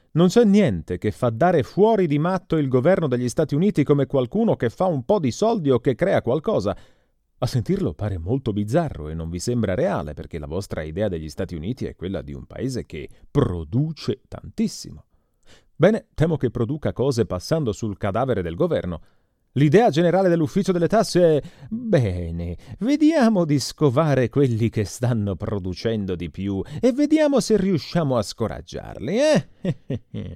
Non c'è niente che fa dare fuori di matto il governo degli Stati Uniti come qualcuno che fa un po' di soldi o che crea qualcosa. A sentirlo pare molto bizzarro e non vi sembra reale, perché la vostra idea degli Stati Uniti è quella di un paese che produce tantissimo. Bene, temo che produca cose passando sul cadavere del governo. L'idea generale dell'ufficio delle tasse è: bene, vediamo di scovare quelli che stanno producendo di più e vediamo se riusciamo a scoraggiarli, eh?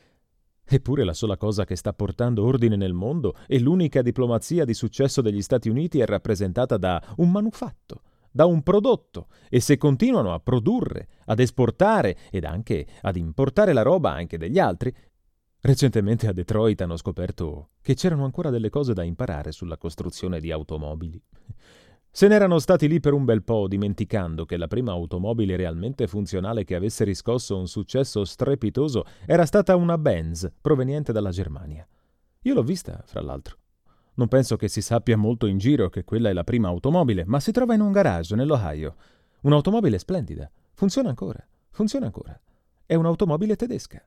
Eppure la sola cosa che sta portando ordine nel mondo e l'unica diplomazia di successo degli Stati Uniti è rappresentata da un manufatto, da un prodotto, e se continuano a produrre, ad esportare ed anche ad importare la roba anche degli altri. Recentemente a Detroit hanno scoperto che c'erano ancora delle cose da imparare sulla costruzione di automobili. Se n'erano stati lì per un bel po', dimenticando che la prima automobile realmente funzionale che avesse riscosso un successo strepitoso era stata una Benz proveniente dalla Germania. Io l'ho vista, fra l'altro. Non penso che si sappia molto in giro che quella è la prima automobile, ma si trova in un garage nell'Ohio. Un'automobile splendida. Funziona ancora. Funziona ancora. È un'automobile tedesca.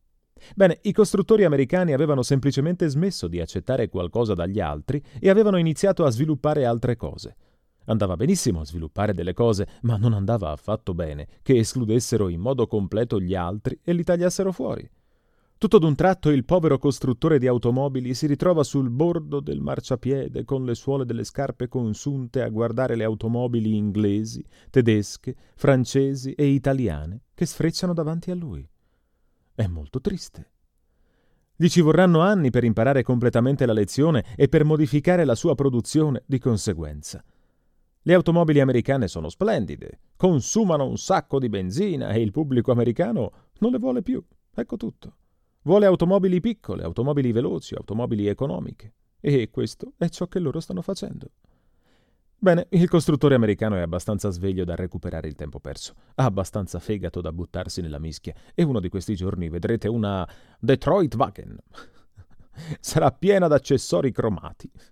Bene, i costruttori americani avevano semplicemente smesso di accettare qualcosa dagli altri e avevano iniziato a sviluppare altre cose. Andava benissimo sviluppare delle cose, ma non andava affatto bene che escludessero in modo completo gli altri e li tagliassero fuori. Tutto d'un tratto il povero costruttore di automobili si ritrova sul bordo del marciapiede con le suole delle scarpe consunte a guardare le automobili inglesi, tedesche, francesi e italiane che sfrecciano davanti a lui. È molto triste. Gli ci vorranno anni per imparare completamente la lezione e per modificare la sua produzione di conseguenza. Le automobili americane sono splendide, consumano un sacco di benzina e il pubblico americano non le vuole più. Ecco tutto. Vuole automobili piccole, automobili veloci, automobili economiche. E questo è ciò che loro stanno facendo. Bene, il costruttore americano è abbastanza sveglio da recuperare il tempo perso. Ha abbastanza fegato da buttarsi nella mischia. E uno di questi giorni vedrete una Detroit Wagen. Sarà piena d'accessori cromati.